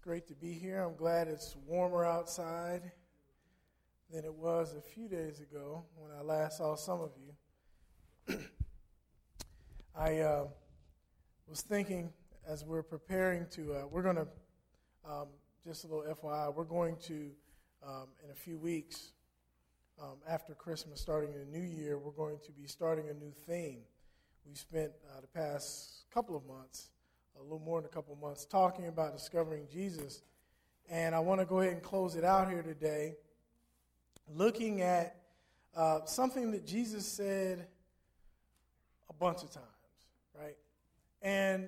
great to be here. I'm glad it's warmer outside than it was a few days ago when I last saw some of you. I was thinking as we're preparing to, we're going to, just a little FYI, we're going to, in a few weeks, after Christmas, starting in the new year, we're going to be starting a new theme. We spent the past couple of months, a little more than a couple of months, talking about discovering Jesus. And I want to go ahead and close it out here today, looking at something that Jesus said a bunch of times, right? And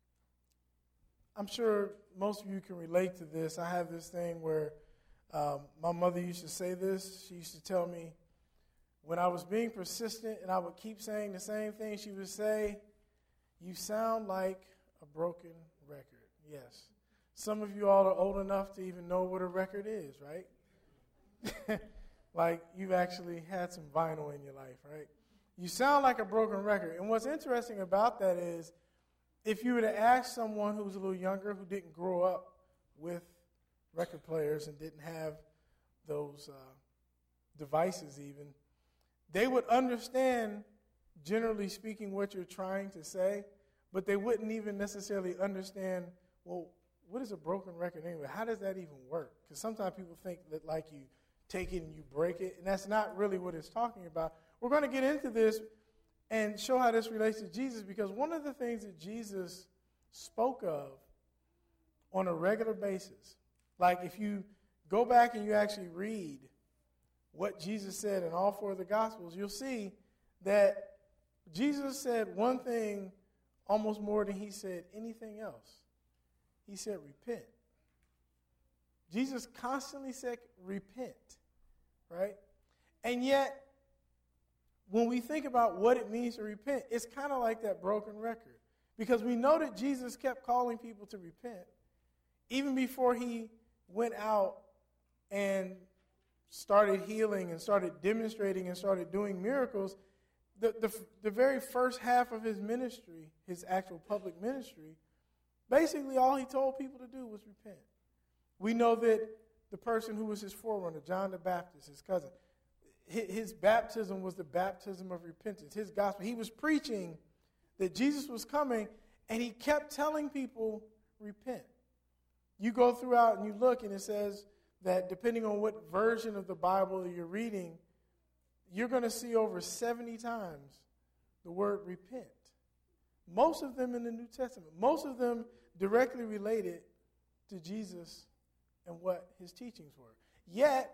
I'm sure most of you can relate to this. I have this thing where my mother used to say this. She used to tell me when I was being persistent and I would keep saying the same thing, she would say, "You sound like a broken record." Yes. Some of you all are old enough to even know what a record is, right? Like you've actually had some vinyl in your life, right? You sound like a broken record. And what's interesting about that is if you were to ask someone who's a little younger who didn't grow up with record players and didn't have those devices even, they would understand, generally speaking, what you're trying to say, but they wouldn't even necessarily understand, well, what is a broken record anyway? How does that even work? Because sometimes people think that like you take it and you break it, and that's not really what it's talking about. We're going to get into this and show how this relates to Jesus, because one of the things that Jesus spoke of on a regular basis, like if you go back and you actually read what Jesus said in all four of the Gospels, you'll see that Jesus said one thing almost more than he said anything else. He said, repent. Jesus constantly said, repent, right? And yet, when we think about what it means to repent, it's kind of like that broken record. Because we know that Jesus kept calling people to repent even before he went out and started healing and started demonstrating and started doing miracles. The very first half of his ministry, his actual public ministry, basically all he told people to do was repent. We know that the person who was his forerunner, John the Baptist, his cousin, his baptism was the baptism of repentance, his gospel. He was preaching that Jesus was coming, and he kept telling people, repent. You go throughout and you look, and it says that depending on what version of the Bible you're reading, you're going to see over 70 times the word repent. Most of them in the New Testament. Most of them directly related to Jesus and what his teachings were. Yet,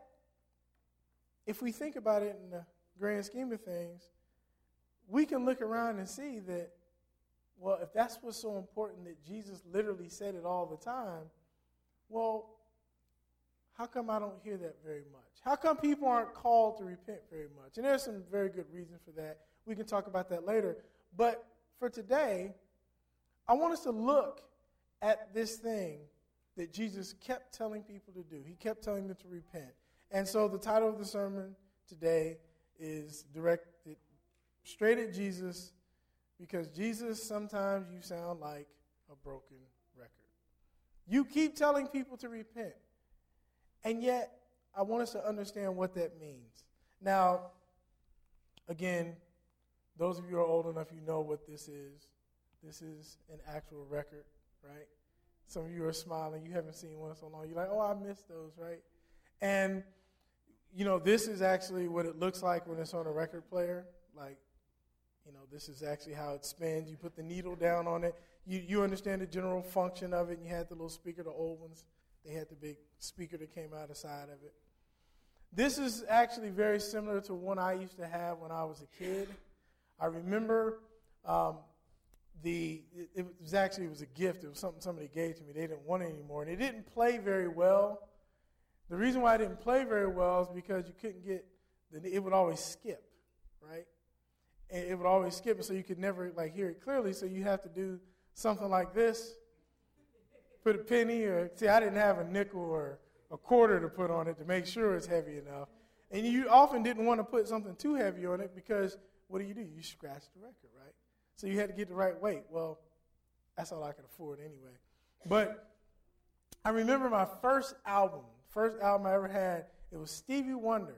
if we think about it in the grand scheme of things, we can look around and see that, well, if that's what's so important that Jesus literally said it all the time, well, how come I don't hear that very much? How come people aren't called to repent very much? And there's some very good reasons for that. We can talk about that later. But for today, I want us to look at this thing that Jesus kept telling people to do. He kept telling them to repent. And so the title of the sermon today is directed straight at Jesus, because Jesus, sometimes you sound like a broken record. You keep telling people to repent, and yet I want us to understand what that means. Now, again, those of you who are old enough, you know what this is. This is an actual record, right? Some of you are smiling. You haven't seen one in so long. You're like, oh, I missed those, right? And, you know, this is actually what it looks like when it's on a record player. Like, you know, this is actually how it spins. You put the needle down on it. You understand the general function of it, and you had the little speaker, the old ones. They had the big speaker that came out the side of it. This is actually very similar to one I used to have when I was a kid. I remember it was a gift. It was something somebody gave to me. They didn't want it anymore, and it didn't play very well. The reason why it didn't play very well is because you couldn't get it would always skip, right? And it would always skip, and so you could never hear it clearly. So you have to do something like this. Put a penny, or see, I didn't have a nickel or a quarter to put on it to make sure it's heavy enough. And you often didn't want to put something too heavy on it because what do? You scratch the record, right? So you had to get the right weight. Well, that's all I could afford anyway. But I remember my first album I ever had, it was Stevie Wonder.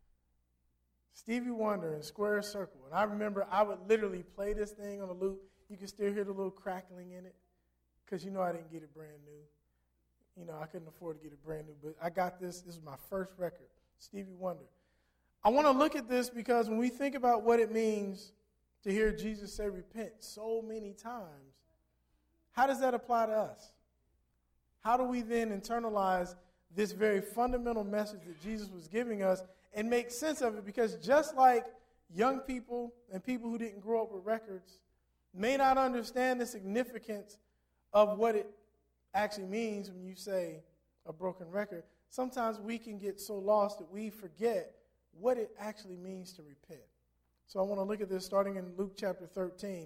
Stevie Wonder in Square Circle. And I remember I would literally play this thing on a loop. You can still hear the little crackling in it because I didn't get it brand new. I couldn't afford to get it brand new. But I got this. This was my first record, Stevie Wonder. I want to look at this because when we think about what it means to hear Jesus say repent so many times, how does that apply to us? How do we then internalize this very fundamental message that Jesus was giving us and make sense of it? Because just like young people and people who didn't grow up with records may not understand the significance of what it actually means when you say a broken record, sometimes we can get so lost that we forget what it actually means to repent. So I want to look at this starting in Luke chapter 13.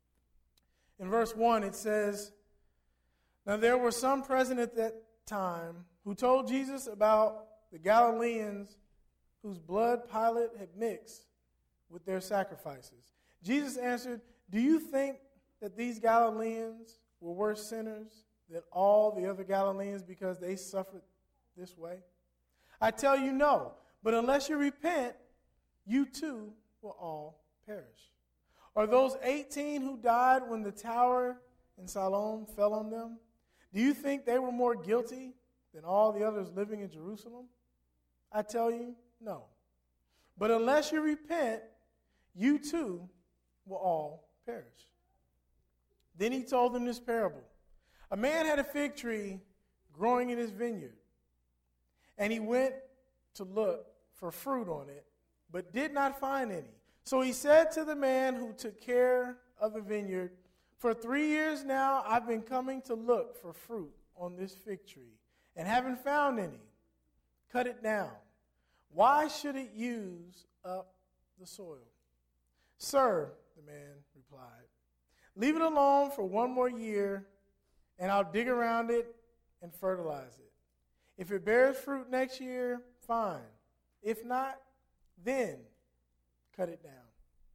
In verse 1, it says, "Now there were some present at that time who told Jesus about the Galileans whose blood Pilate had mixed with their sacrifices. Jesus answered, 'Do you think that these Galileans were worse sinners than all the other Galileans because they suffered this way? I tell you no, but unless you repent, you too will all perish. Or those 18 who died when the tower in Siloam fell on them, do you think they were more guilty than all the others living in Jerusalem? I tell you, no. But unless you repent, you too will all perish.' Then he told them this parable. A man had a fig tree growing in his vineyard, and he went to look for fruit on it, but did not find any. So he said to the man who took care of the vineyard, 'For 3 years now I've been coming to look for fruit on this fig tree, and haven't found any. Cut it down. Why should it use up the soil?' 'Sir,' the man replied, 'leave it alone for 1 more year, and I'll dig around it and fertilize it. If it bears fruit next year, fine. If not, then cut it down.'"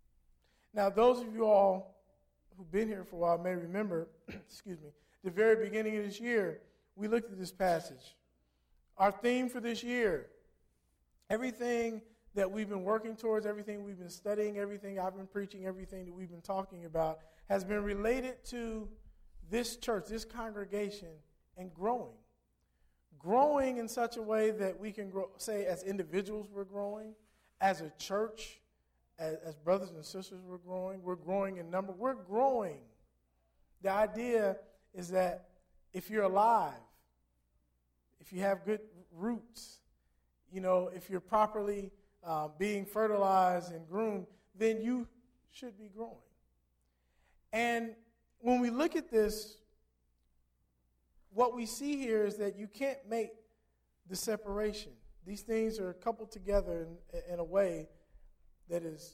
Now, those of you all who've been here for a while may remember, the very beginning of this year, we looked at this passage. Our theme for this year, everything that we've been working towards, everything we've been studying, everything I've been preaching, everything that we've been talking about has been related to this church, this congregation, and growing. Growing in such a way that we can grow, say as individuals we're growing, as a church, as brothers and sisters we're growing in number, we're growing. The idea is that if you're alive, if you have good roots, if you're properly being fertilized and groomed, then you should be growing. And when we look at this, what we see here is that you can't make the separation. These things are coupled together in a way that is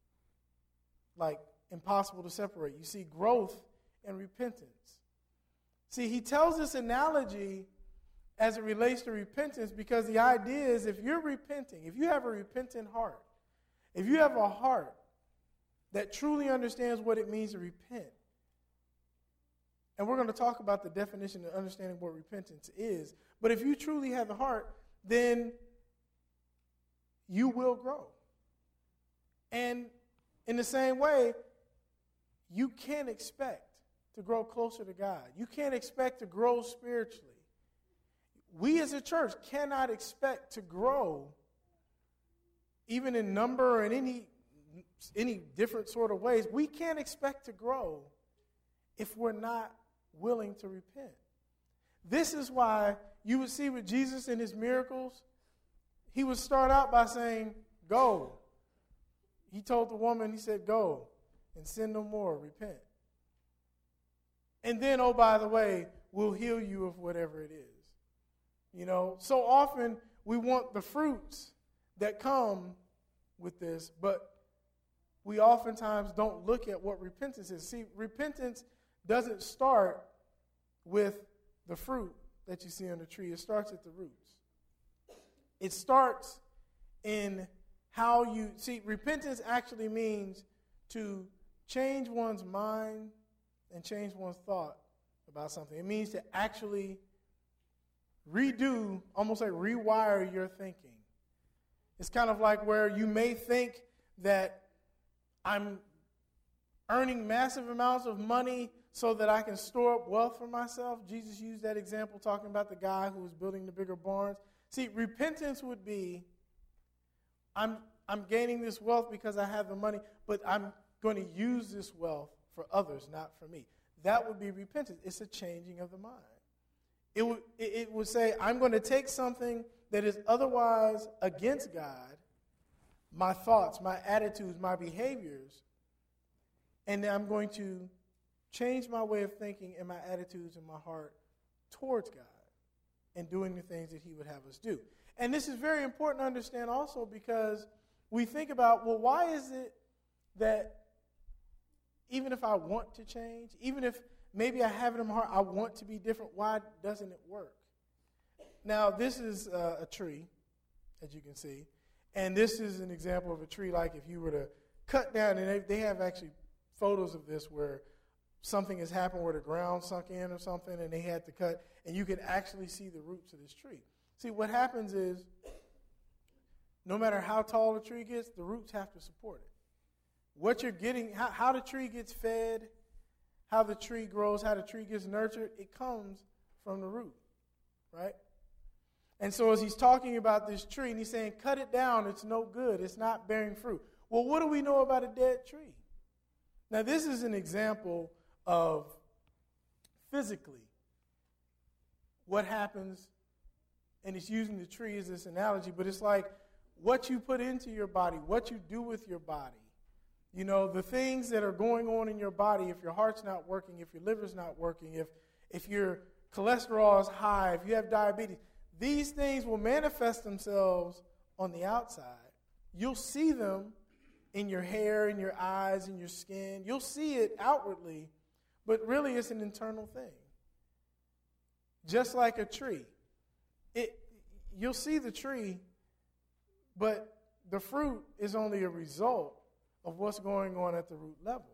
like impossible to separate. You see growth and repentance. See, he tells this analogy as it relates to repentance because the idea is if you're repenting, if you have a repentant heart, if you have a heart that truly understands what it means to repent, and we're going to talk about the definition and understanding what repentance is, but if you truly have the heart, then you will grow. And in the same way, you can't expect to grow closer to God. You can't expect to grow spiritually. We as a church cannot expect to grow even in number or in any different sort of ways. We can't expect to grow if we're not willing to repent. This is why you would see with Jesus and his miracles, he would start out by saying, "Go." He told the woman, he said, "Go and sin no more, repent. And then, oh, by the way, we'll heal you of whatever it is." So often we want the fruits that come with this, but we oftentimes don't look at what repentance is. See, repentance doesn't start with the fruit that you see on the tree. It starts at the roots. It starts in how you see. Repentance actually means to change one's mind and change one's thought about something. It means to actually redo, almost like rewire your thinking. It's kind of like where you may think that I'm earning massive amounts of money so that I can store up wealth for myself. Jesus used that example talking about the guy who was building the bigger barns. See, repentance would be, I'm gaining this wealth because I have the money, but I'm going to use this wealth for others, not for me. That would be repentance. It's a changing of the mind. It would say, I'm going to take something that is otherwise against God, my thoughts, my attitudes, my behaviors, and then I'm going to change my way of thinking and my attitudes and my heart towards God and doing the things that he would have us do. And this is very important to understand also because we think about, well, why is it that even if I want to change, even if maybe I have it in my heart, I want to be different, why doesn't it work? Now, this is a tree, as you can see, and this is an example of a tree like if you were to cut down, and they have actually photos of this where something has happened where the ground sunk in or something, and they had to cut, and you can actually see the roots of this tree. See, what happens is, no matter how tall the tree gets, the roots have to support it. What you're getting, how the tree gets fed, how the tree grows, how the tree gets nurtured, it comes from the root, right? And so as he's talking about this tree, and he's saying, cut it down, it's no good, it's not bearing fruit. Well, what do we know about a dead tree? Now, this is an example of physically what happens, and it's using the tree as this analogy, but it's like what you put into your body, what you do with your body. You know, the things that are going on in your body, if your heart's not working, if your liver's not working, if your cholesterol is high, if you have diabetes, these things will manifest themselves on the outside. You'll see them in your hair, in your eyes, in your skin. You'll see it outwardly, but really it's an internal thing. Just like a tree. You'll see the tree, but the fruit is only a result of what's going on at the root level.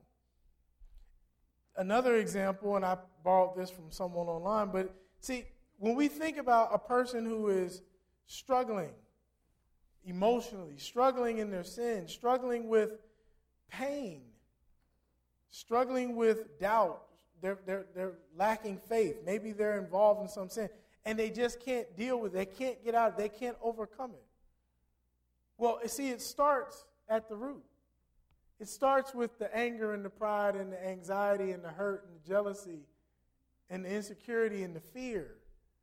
Another example, and I borrowed this from someone online, but see, when we think about a person who is struggling emotionally, struggling in their sin, struggling with pain, struggling with doubt, they're lacking faith, maybe they're involved in some sin, and they just can't deal with it, they can't get out, they can't overcome it. Well, see, it starts at the root. It starts with the anger and the pride and the anxiety and the hurt and the jealousy and the insecurity and the fear.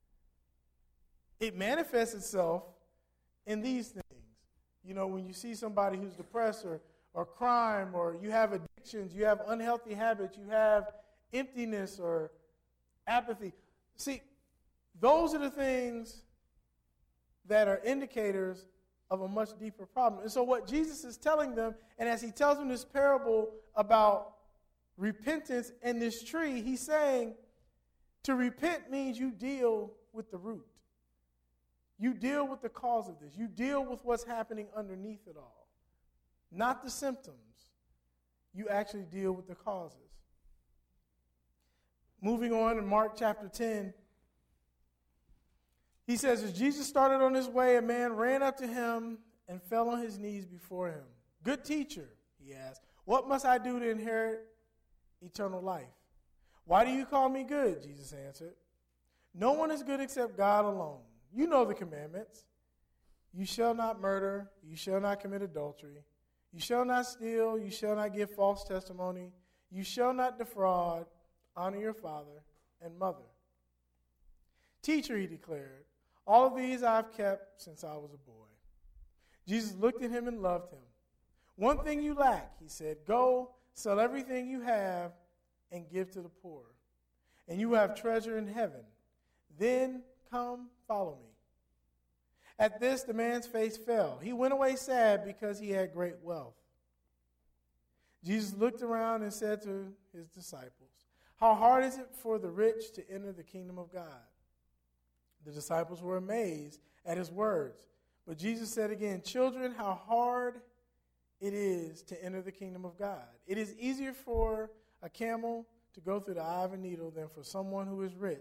It manifests itself in these things. You know, when you see somebody who's depressed or crime, or you have addictions, you have unhealthy habits, you have emptiness or apathy. See, those are the things that are indicators of a much deeper problem. And so what Jesus is telling them, and as he tells them this parable about repentance and this tree, he's saying to repent means you deal with the root. You deal with the cause of this. You deal with what's happening underneath it all. Not the symptoms. You actually deal with the causes. Moving on in Mark chapter 10, he says, as Jesus started on his way, a man ran up to him and fell on his knees before him. Good teacher, he asked, what must I do to inherit eternal life? Why do you call me good? Jesus answered. No one is good except God alone. You know the commandments. You shall not murder. You shall not commit adultery. You shall not steal. You shall not give false testimony. You shall not defraud. Honor your father and mother. Teacher, he declared, all of these I've kept since I was a boy. Jesus looked at him and loved him. One thing you lack, he said, go, sell everything you have and give to the poor, and you have treasure in heaven. Then come, follow me. At this, the man's face fell. He went away sad because he had great wealth. Jesus looked around and said to his disciples, how hard is it for the rich to enter the kingdom of God? The disciples were amazed at his words. But Jesus said again, children, how hard it is to enter the kingdom of God. It is easier for a camel to go through the eye of a needle than for someone who is rich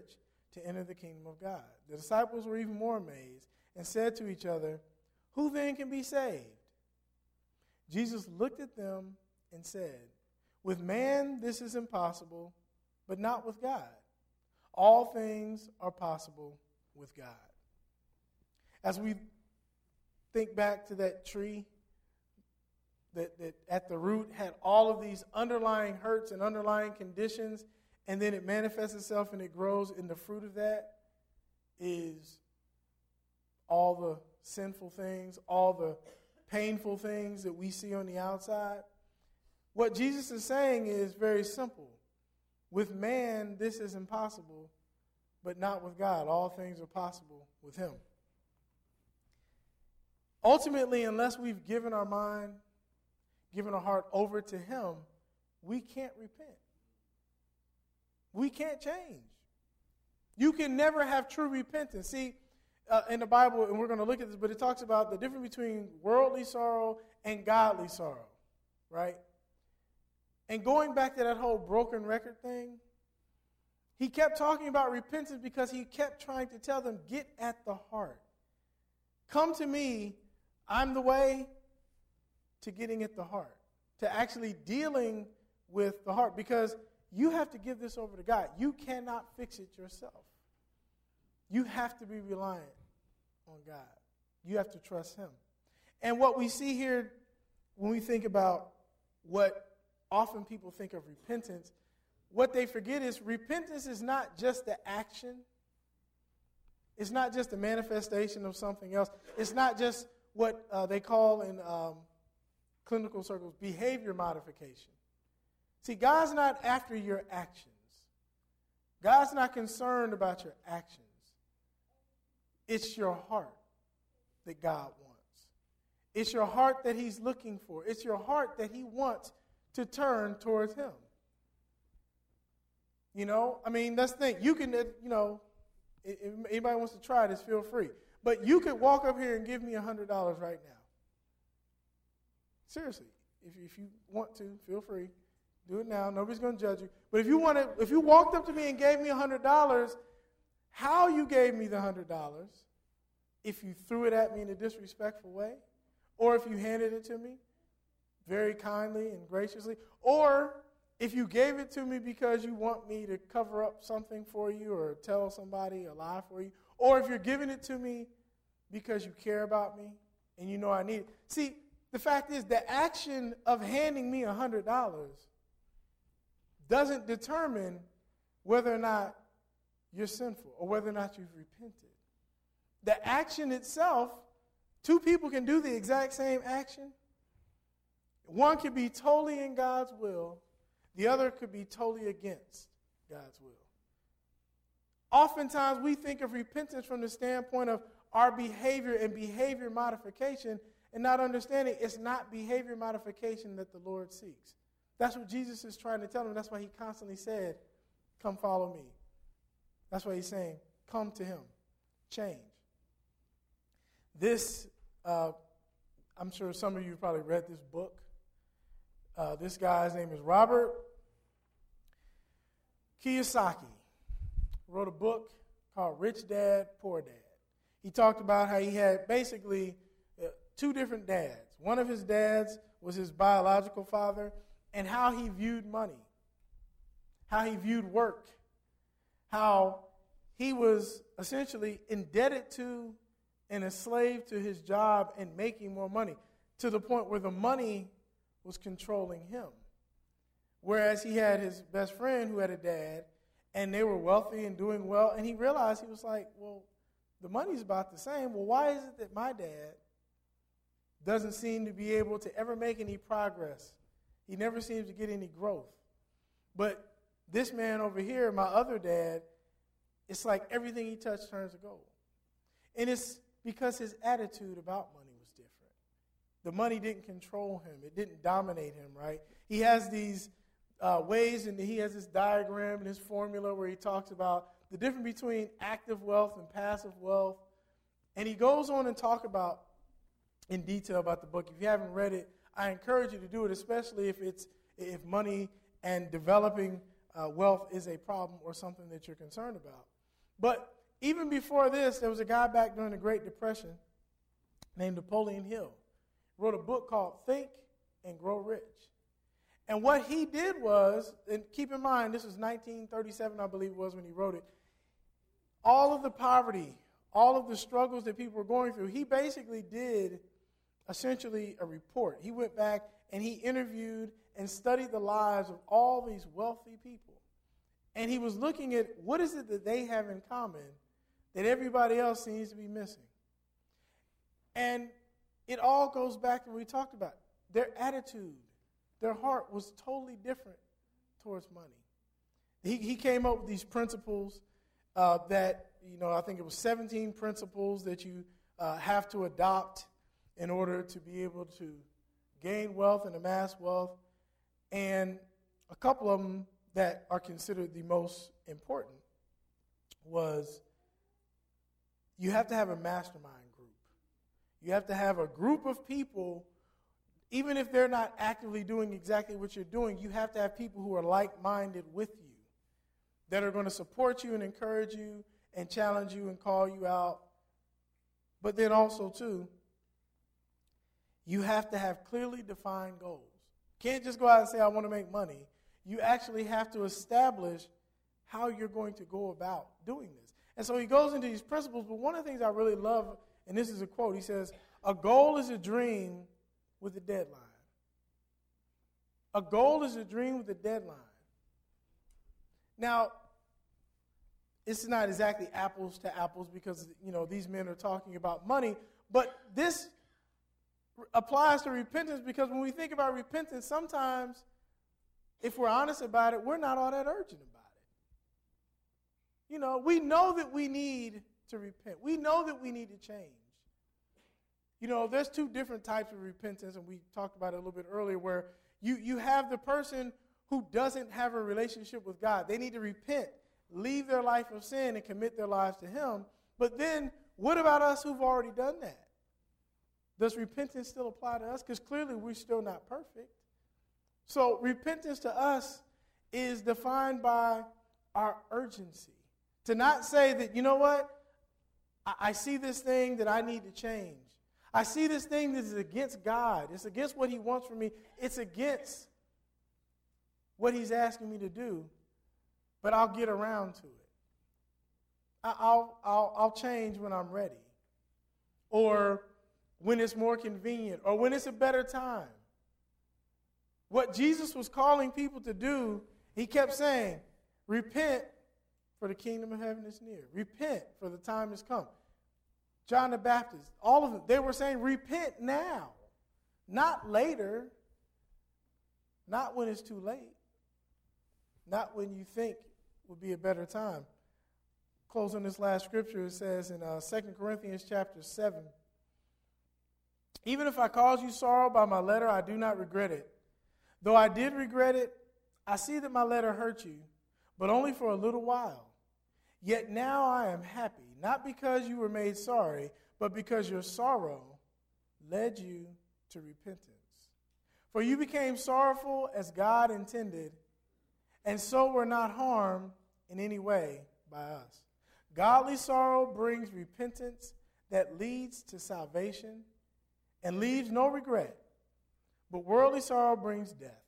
to enter the kingdom of God. The disciples were even more amazed and said to each other, "Who then can be saved?" Jesus looked at them and said, "With man this is impossible, but not with God. All things are possible with God." As we think back to that tree that at the root had all of these underlying hurts and underlying conditions, and then it manifests itself and it grows, and the fruit of that is all the sinful things, all the painful things that we see on the outside. What Jesus is saying is very simple. With man, this is impossible, but not with God. All things are possible with him. Ultimately, unless we've given our mind, given our heart over to him, we can't repent. We can't change. You can never have true repentance. See, in the Bible, and we're going to look at this, but it talks about the difference between worldly sorrow and godly sorrow, right? And going back to that whole broken record thing, he kept talking about repentance because he kept trying to tell them, get at the heart. Come to me, I'm the way to getting at the heart, to actually dealing with the heart, because you have to give this over to God. You cannot fix it yourself. You have to be reliant on God. You have to trust him. And what we see here when we think about what often people think of repentance, what they forget is repentance is not just the action. It's not just a manifestation of something else. It's not just what they call in clinical circles behavior modification. See, God's not after your actions. God's not concerned about your actions. It's your heart that God wants. It's your heart that he's looking for. It's your heart that he wants to turn towards him. You know, I mean, that's the thing. You can, you know, if anybody wants to try this, feel free. But you could walk up here and give me $100 right now. Seriously, if you want to, feel free. Do it now. Nobody's going to judge you. But if you walked up to me and gave me $100, how you gave me the $100, if you threw it at me in a disrespectful way, or if you handed it to me very kindly and graciously, or if you gave it to me because you want me to cover up something for you or tell somebody a lie for you, or if you're giving it to me because you care about me and you know I need it. See, the fact is the action of handing me $100 doesn't determine whether or not you're sinful or whether or not you've repented. The action itself, two people can do the exact same action. One could be totally in God's will. The other could be totally against God's will. Oftentimes we think of repentance from the standpoint of our behavior and behavior modification, and not understanding it's not behavior modification that the Lord seeks. That's what Jesus is trying to tell them. That's why he constantly said, come follow me. That's why he's saying, come to him. Change. This, I'm sure some of you probably read this book. This guy's name is Robert Kiyosaki. Wrote a book called Rich Dad, Poor Dad. He talked about how he had basically two different dads. One of his dads was his biological father, and how he viewed money, how he viewed work, how he was essentially indebted to and a slave to his job and making more money, to the point where the money was controlling him. Whereas he had his best friend who had a dad, and they were wealthy and doing well, and he realized, he was like, well, the money's about the same. Well, why is it that my dad doesn't seem to be able to ever make any progress? He never seems to get any growth. But this man over here, my other dad, it's like everything he touched turns to gold. And it's because his attitude about money was different. The money didn't control him. It didn't dominate him, right? He has these ways, and he has this diagram and his formula where he talks about the difference between active wealth and passive wealth. And he goes on and talk about in detail about the book. If you haven't read it, I encourage you to do it, especially if money and developing wealth is a problem or something that you're concerned about. But even before this, there was a guy back during the Great Depression named Napoleon Hill. He wrote a book called Think and Grow Rich. And what he did was, and keep in mind, this was 1937, I believe it was when he wrote it, all of the poverty, all of the struggles that people were going through, he basically did essentially a report. He went back and he interviewed and studied the lives of all these wealthy people. And he was looking at what is it that they have in common that everybody else seems to be missing. And it all goes back to what we talked about. Their attitude, their heart was totally different towards money. He came up with these principles that, I think it was 17 principles that you have to adopt in order to be able to gain wealth and amass wealth. And a couple of them that are considered the most important was you have to have a mastermind group. You have to have a group of people, even if they're not actively doing exactly what you're doing, you have to have people who are like-minded with you that are going to support you and encourage you and challenge you and call you out. But then also, too, you have to have clearly defined goals. Can't just go out and say, I want to make money. You actually have to establish how you're going to go about doing this. And so he goes into these principles, but one of the things I really love, and this is a quote, he says, a goal is a dream with a deadline. A goal is a dream with a deadline. Now, it's not exactly apples to apples because, these men are talking about money, but this applies to repentance because when we think about repentance, sometimes, if we're honest about it, we're not all that urgent about it. We know that we need to repent. We know that we need to change. There's two different types of repentance, and we talked about it a little bit earlier, where you have the person who doesn't have a relationship with God. They need to repent, leave their life of sin, and commit their lives to Him. But then, what about us who've already done that? Does repentance still apply to us? Because clearly we're still not perfect. So repentance to us is defined by our urgency. To not say that, you know what, I see this thing that I need to change. I see this thing that is against God. It's against what He wants from me. It's against what He's asking me to do. But I'll get around to it. I'll change when I'm ready. Or when it's more convenient. Or when it's a better time. What Jesus was calling people to do, He kept saying, repent, for the kingdom of heaven is near. Repent, for the time has come. John the Baptist, all of them, they were saying, repent now. Not later. Not when it's too late. Not when you think would be a better time. Closing this last scripture, it says in 2 Corinthians chapter 7, even if I cause you sorrow by my letter, I do not regret it. Though I did regret it, I see that my letter hurt you, but only for a little while. Yet now I am happy, not because you were made sorry, but because your sorrow led you to repentance. For you became sorrowful as God intended, and so were not harmed in any way by us. Godly sorrow brings repentance that leads to salvation and leaves no regret. But worldly sorrow brings death.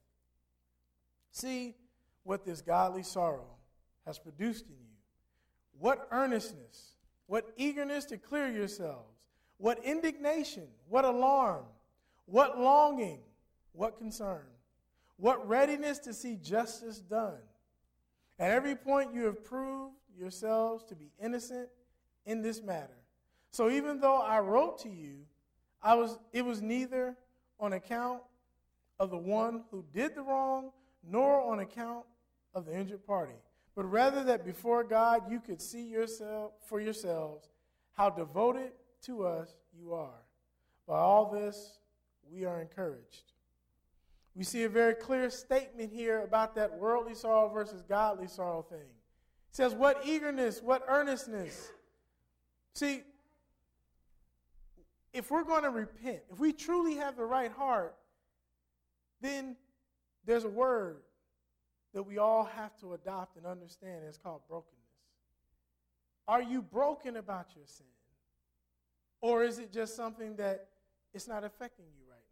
See what this godly sorrow has produced in you. What earnestness, what eagerness to clear yourselves, what indignation, what alarm, what longing, what concern, what readiness to see justice done. At every point you have proved yourselves to be innocent in this matter. So even though I wrote to you, it was neither on account of the one who did the wrong, nor on account of the injured party, but rather that before God you could see for yourselves how devoted to us you are. By all this, we are encouraged. We see a very clear statement here about that worldly sorrow versus godly sorrow thing. It says, what eagerness, what earnestness. See, if we're going to repent, if we truly have the right heart, then there's a word that we all have to adopt and understand. It's called brokenness. Are you broken about your sin? Or is it just something that it's not affecting you right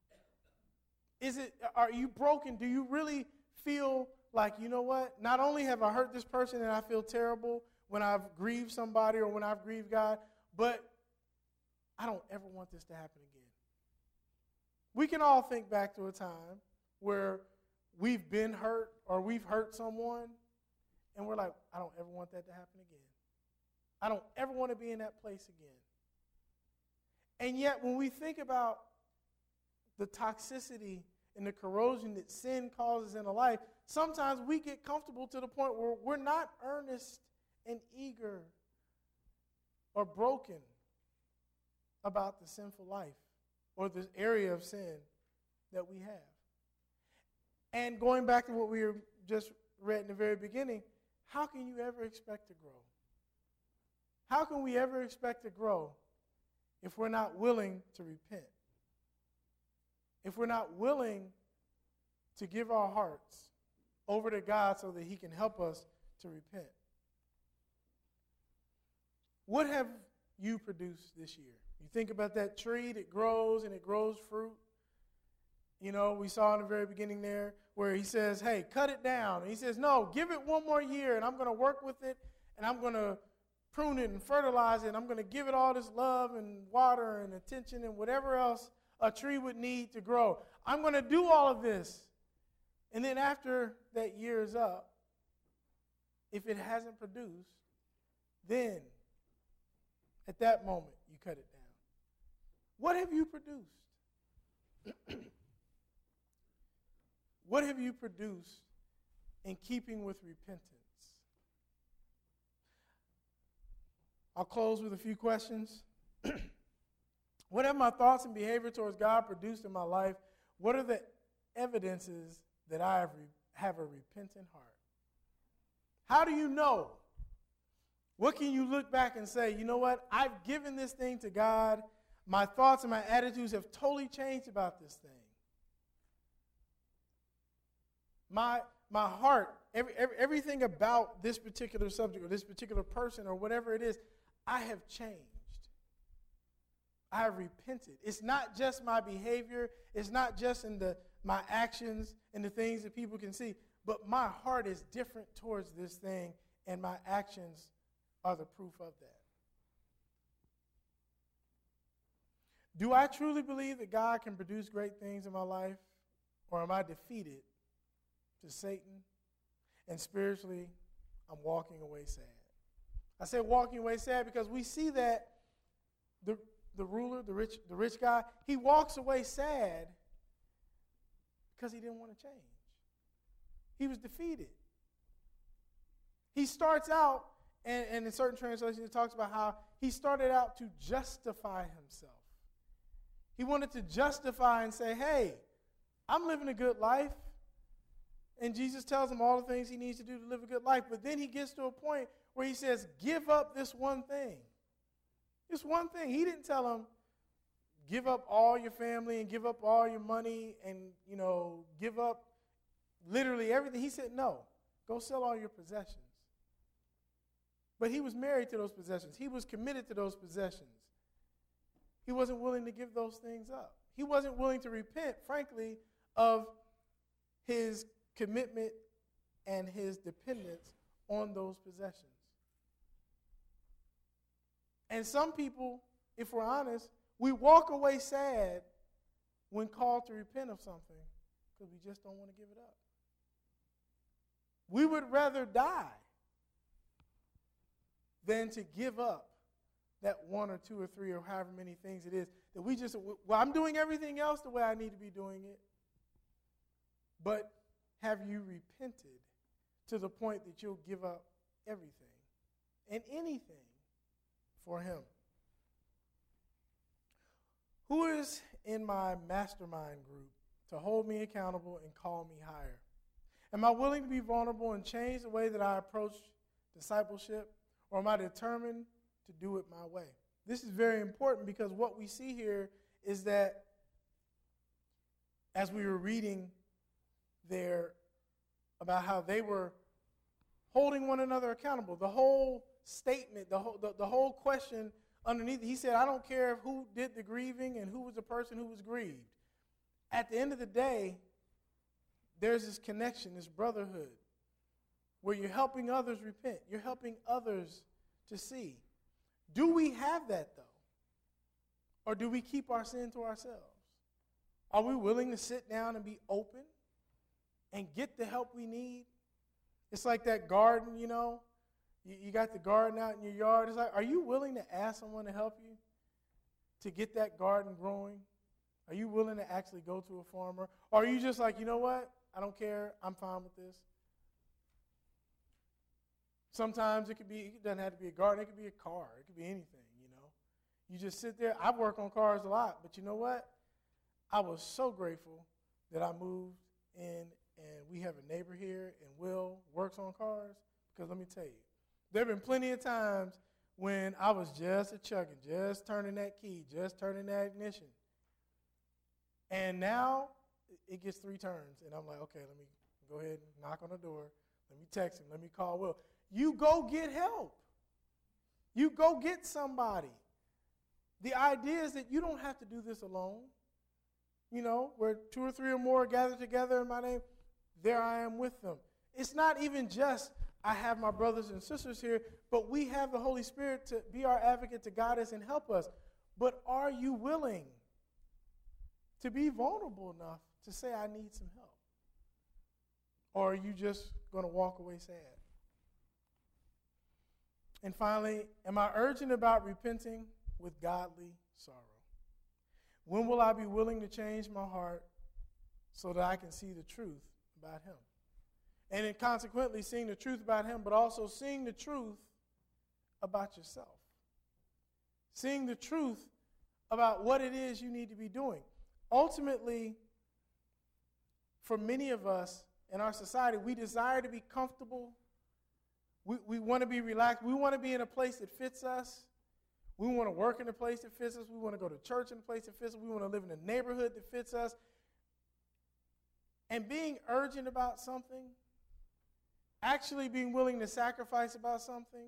now? Are you broken? Do you really feel like, you know what? Not only have I hurt this person and I feel terrible when I've grieved somebody or when I've grieved God, but I don't ever want this to happen again. We can all think back to a time where we've been hurt or we've hurt someone, and we're like, I don't ever want that to happen again. I don't ever want to be in that place again. And yet, when we think about the toxicity and the corrosion that sin causes in a life, sometimes we get comfortable to the point where we're not earnest and eager or broken about the sinful life or the area of sin that we have. And going back to what we were just read in the very beginning, how can you ever expect to grow? How can we ever expect to grow if we're not willing to repent? If we're not willing to give our hearts over to God so that He can help us to repent? What have you produced this year? You think about that tree that grows and it grows fruit. You know, we saw in the very beginning there where he says, hey, cut it down. And he says, no, give it one more year and I'm going to work with it and I'm going to prune it and fertilize it and I'm going to give it all this love and water and attention and whatever else a tree would need to grow. I'm going to do all of this. And then after that year is up, if it hasn't produced, then at that moment you cut it down. What have you produced? What have you produced in keeping with repentance? I'll close with a few questions. What have my thoughts and behavior towards God produced in my life? What are the evidences that I have a repentant heart? How do you know? What can you look back and say, you know what? I've given this thing to God. My thoughts and my attitudes have totally changed about this thing. My heart, everything about this particular subject or this particular person or whatever it is, I have changed. I have repented. It's not just my behavior. It's not just in my actions and the things that people can see, but my heart is different towards this thing, and my actions are the proof of that. Do I truly believe that God can produce great things in my life, or am I defeated to Satan, and spiritually, I'm walking away sad? I say walking away sad because we see that the ruler, the rich guy, he walks away sad because he didn't want to change. He was defeated. He starts out, and in certain translations it talks about how he started out to justify himself. He wanted to justify and say, hey, I'm living a good life. And Jesus tells him all the things he needs to do to live a good life. But then he gets to a point where he says, give up this one thing. This one thing. He didn't tell him, give up all your family and give up all your money and, give up literally everything. He said, no, go sell all your possessions. But he was married to those possessions. He was committed to those possessions. He wasn't willing to give those things up. He wasn't willing to repent, frankly, of his commitment and his dependence on those possessions. And some people, if we're honest, we walk away sad when called to repent of something because we just don't want to give it up. We would rather die than to give up that one or two or three or however many things it is that we just, well, I'm doing everything else the way I need to be doing it. But have you repented to the point that you'll give up everything and anything for him? Who is in my mastermind group to hold me accountable and call me higher? Am I willing to be vulnerable and change the way that I approach discipleship, or am I determined to do it my way? This is very important because what we see here is that as we were reading there about how they were holding one another accountable, the whole statement, the whole question underneath it, he said, I don't care who did the grieving and who was the person who was grieved. At the end of the day, there's this connection, this brotherhood, where you're helping others repent. You're helping others to see. Do we have that, though? Or do we keep our sin to ourselves? Are we willing to sit down and be open and get the help we need? It's like that garden, you know. You got the garden out in your yard. It's like, are you willing to ask someone to help you to get that garden growing? Are you willing to actually go to a farmer? Or are you just like, you know what? I don't care. I'm fine with this. Sometimes it doesn't have to be a garden. It could be a car. It could be anything, you know. You just sit there. I work on cars a lot, but you know what? I was so grateful that I moved in, and we have a neighbor here, and Will works on cars, because let me tell you, there have been plenty of times when I was just a chugging, just turning that key, just turning that ignition. And now it gets 3 turns, and I'm like, okay, let me go ahead and knock on the door. Let me text him. Let me call Will. You go get help. You go get somebody. The idea is that you don't have to do this alone. You know, where 2 or 3 or more are gathered together in my name, there I am with them. It's not even just I have my brothers and sisters here, but we have the Holy Spirit to be our advocate, to guide us and help us. But are you willing to be vulnerable enough to say, I need some help? Or are you just going to walk away sad? And finally, am I urgent about repenting with godly sorrow? When will I be willing to change my heart so that I can see the truth about him? And then consequently seeing the truth about him, but also seeing the truth about yourself. Seeing the truth about what it is you need to be doing. Ultimately, for many of us in our society, we desire to be comfortable. We want to be relaxed. We want to be in a place that fits us. We want to work in a place that fits us. We want to go to church in a place that fits us. We want to live in a neighborhood that fits us. And being urgent about something, actually being willing to sacrifice about something,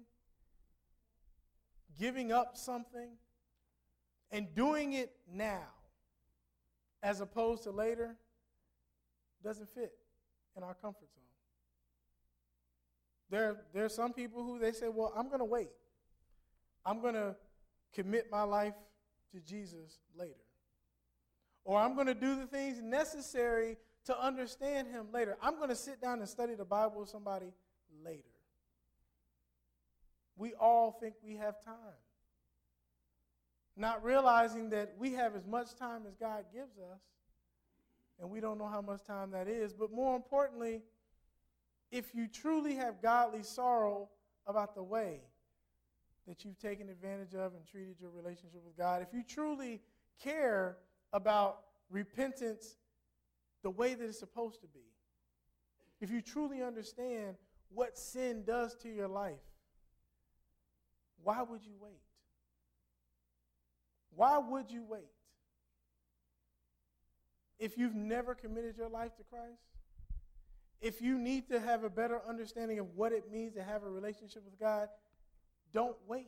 giving up something, and doing it now as opposed to later doesn't fit in our comfort zone. There are some people who they say, well, I'm going to wait. I'm going to commit my life to Jesus later. Or I'm going to do the things necessary to understand him later. I'm going to sit down and study the Bible with somebody later. We all think we have time. Not realizing that we have as much time as God gives us, and we don't know how much time that is. But more importantly, if you truly have godly sorrow about the way that you've taken advantage of and treated your relationship with God, if you truly care about repentance the way that it's supposed to be, if you truly understand what sin does to your life, why would you wait? Why would you wait? If you've never committed your life to Christ, if you need to have a better understanding of what it means to have a relationship with God, don't wait.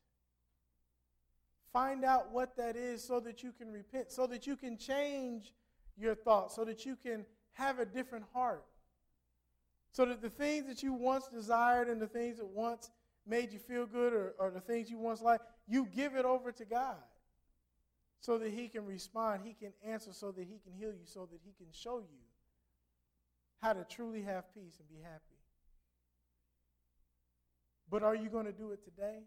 Find out what that is so that you can repent, so that you can change your thoughts, so that you can have a different heart, so that the things that you once desired and the things that once made you feel good or the things you once liked, you give it over to God so that he can respond, he can answer, so that he can heal you, so that he can show you how to truly have peace and be happy. But are you going to do it today?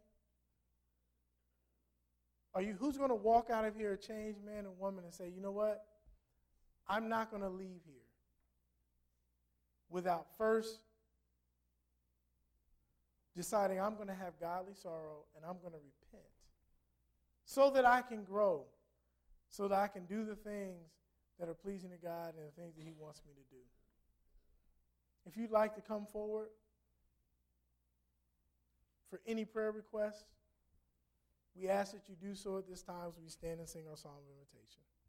Who's going to walk out of here a changed man and woman and say, you know what? I'm not going to leave here without first deciding I'm going to have godly sorrow and I'm going to repent so that I can grow, so that I can do the things that are pleasing to God and the things that he wants me to do. If you'd like to come forward for any prayer requests, we ask that you do so at this time as we stand and sing our song of invitation.